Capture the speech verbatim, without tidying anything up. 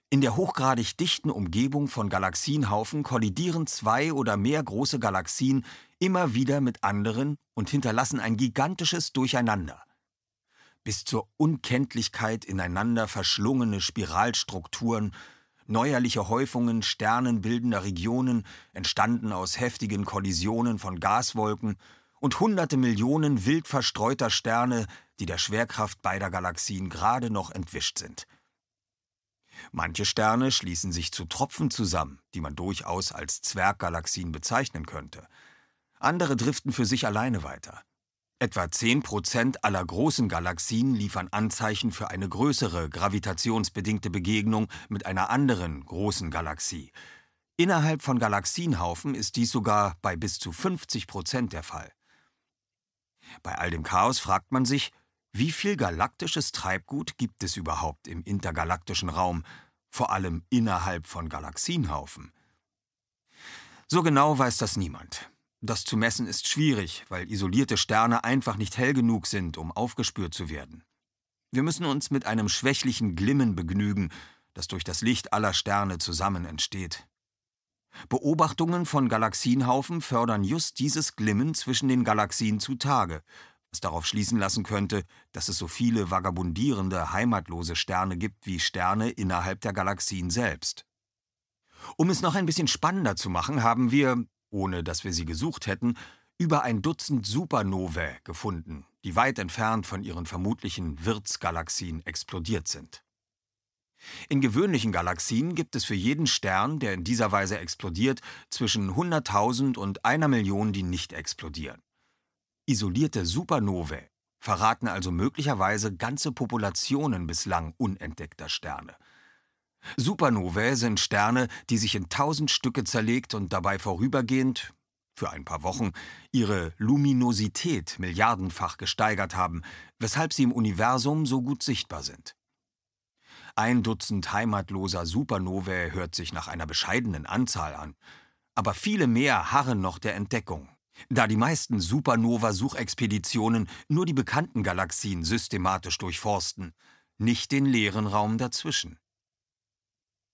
In der hochgradig dichten Umgebung von Galaxienhaufen kollidieren zwei oder mehr große Galaxien immer wieder mit anderen und hinterlassen ein gigantisches Durcheinander. Bis zur Unkenntlichkeit ineinander verschlungene Spiralstrukturen, neuerliche Häufungen sternenbildender Regionen, entstanden aus heftigen Kollisionen von Gaswolken und hunderte Millionen wild verstreuter Sterne, die der Schwerkraft beider Galaxien gerade noch entwischt sind. Manche Sterne schließen sich zu Tropfen zusammen, die man durchaus als Zwerggalaxien bezeichnen könnte. Andere driften für sich alleine weiter. Etwa zehn Prozent aller großen Galaxien liefern Anzeichen für eine größere gravitationsbedingte Begegnung mit einer anderen großen Galaxie. Innerhalb von Galaxienhaufen ist dies sogar bei bis zu fünfzig Prozent der Fall. Bei all dem Chaos fragt man sich, wie viel galaktisches Treibgut gibt es überhaupt im intergalaktischen Raum, vor allem innerhalb von Galaxienhaufen? So genau weiß das niemand. Das zu messen ist schwierig, weil isolierte Sterne einfach nicht hell genug sind, um aufgespürt zu werden. Wir müssen uns mit einem schwächlichen Glimmen begnügen, das durch das Licht aller Sterne zusammen entsteht. Beobachtungen von Galaxienhaufen fördern just dieses Glimmen zwischen den Galaxien zutage, was darauf schließen lassen könnte, dass es so viele vagabundierende, heimatlose Sterne gibt wie Sterne innerhalb der Galaxien selbst. Um es noch ein bisschen spannender zu machen, haben wir, ohne dass wir sie gesucht hätten, über ein Dutzend Supernovae gefunden, die weit entfernt von ihren vermutlichen Wirtsgalaxien explodiert sind. In gewöhnlichen Galaxien gibt es für jeden Stern, der in dieser Weise explodiert, zwischen hunderttausend und einer Million, die nicht explodieren. Isolierte Supernovae verraten also möglicherweise ganze Populationen bislang unentdeckter Sterne. Supernovae sind Sterne, die sich in tausend Stücke zerlegt und dabei vorübergehend, für ein paar Wochen, ihre Luminosität milliardenfach gesteigert haben, weshalb sie im Universum so gut sichtbar sind. Ein Dutzend heimatloser Supernovae hört sich nach einer bescheidenen Anzahl an, aber viele mehr harren noch der Entdeckung, da die meisten Supernova-Suchexpeditionen nur die bekannten Galaxien systematisch durchforsten, nicht den leeren Raum dazwischen.